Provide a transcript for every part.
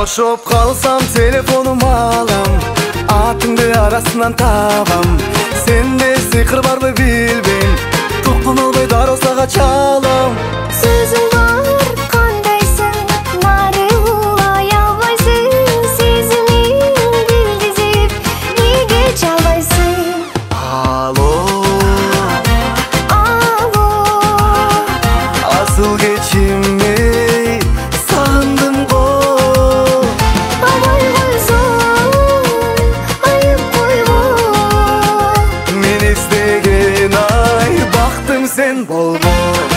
Бошоп калсам телефонума алам, атыңды арасынан табам. Сенде сыйкыр барбы билбейм, туктун албай дароо сага чалам. Сөзүң бар кандайсың, нары улай албайсың. Сезимиң билдизип, неге чалбайсың? Алло, Алло, асыл кечиме сагындым го. абай койсоң, айып койбо. Мен издеген ай бактым сен болбо.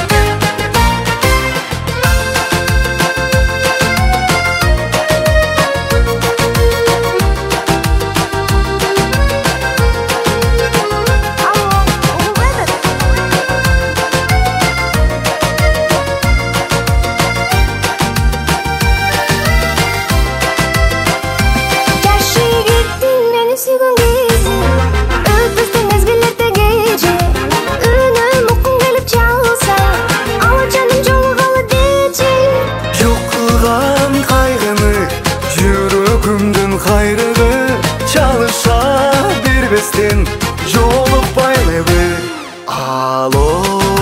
Кайрыгы чалыша бербестен жолукпайлыбы. Алло,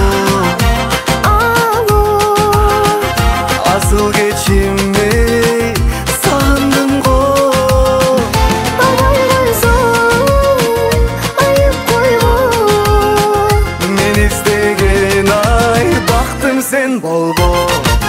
Алло, асыл кечиме сагындым го. абай койсоң, айып койбо. Мен издеген ай бактым сен болбо.